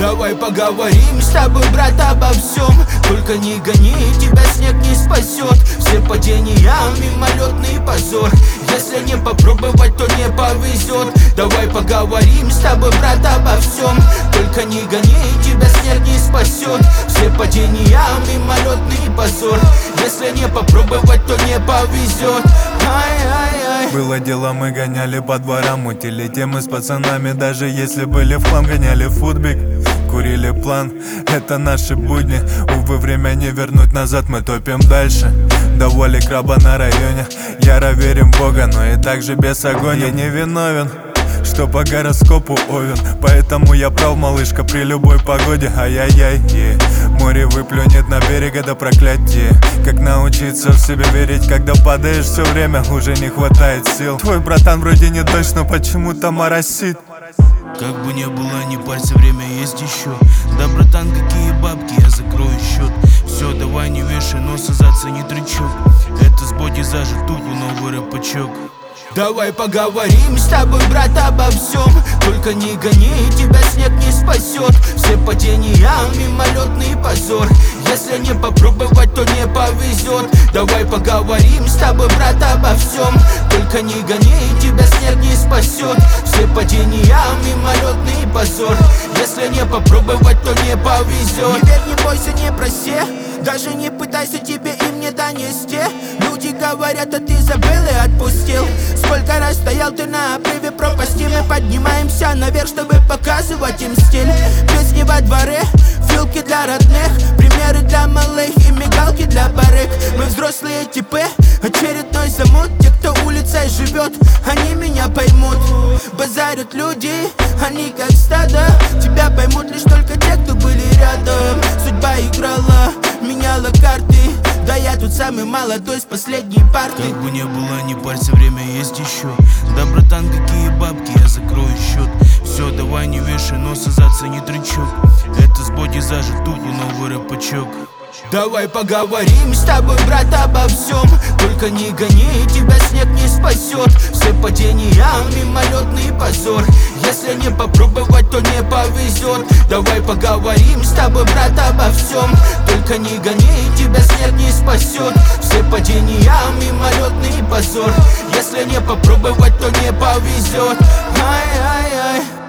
Давай поговорим с тобой, брат, обо всем. Только не гони, тебя снег не спасет. Все падения мимолетный позор. Если не попробовать, то не повезет. Давай поговорим с тобой, брат, обо всем. Только не гони, тебя снег не спасет. Все падения мимолетный позор. Если не попробовать, то не повезет. Ай-ай-ай. Было дело, мы гоняли по дворам, мутили темы с пацанами. Даже если были в хлам, гоняли футбик, курили план. Это наши будни, увы, время не вернуть назад. Мы топим дальше, до воли краба на районе. Яро верим в Бога, но и так же без огонь. Я не виновен, что по гороскопу Овен. Поэтому я прав, малышка, при любой погоде. Ай-яй-яй, море выплюнет на берег, это проклятие. Как научиться в себе верить, когда падаешь все время, уже не хватает сил. Твой братан вроде не дождь, но почему-то моросит. Как бы не было, не парься, время есть еще. Да, братан, какие бабки, я закрою счет. Все, давай не вешай носа, зацени трючок. Это с боди зажит тупо новый рэпачок. Давай поговорим с тобой, брат, обо всем. Только не гони, тебя снег не спасет. Все падения мимолетный позор. Если не попробовать, то не повезет. Давай поговорим с тобой, брат, обо всем. Только не гони, тебя снег не спасет. Все падения мимолетный позор. Если не попробовать, то не повезет. Не верь, не бойся, не проси. Даже не пытайся, тебе им не донести. Люди говорят, а ты забыл и отпустил. Сколько раз стоял ты на обрыве пропасти. Мы поднимаемся наверх, чтобы показывать им стиль. Песни во дворе, филки для родных, примеры для малых и мигалки для барыг. Мы взрослые типы, очередной замут. Те, кто улицей живет, они меня поймут. Базарят люди, они как стадо. Тебя поймут лишь только те, кто были рядом. Судьба играла, меняла карты. Да я тут самый молодой с последней парты. Как бы не было, не парься, время есть еще. Да, братан, какие бабки, я закрою счет. Все, давай не вешай носа, зацени трючок. Это с боди зажит тупо новый рэпачок. Давай поговорим с тобой, брат, обо всем. Только не гони, тебя снег не спасет. Все падения мимолетный позор. Если не попробовать, то не повезет. Давай поговорим с тобой, брат, обо всем. Только не гони, тебя снег не спасет. Все падения мимолетный позор. Если не попробовать, то не повезет. Ай-ай-ай.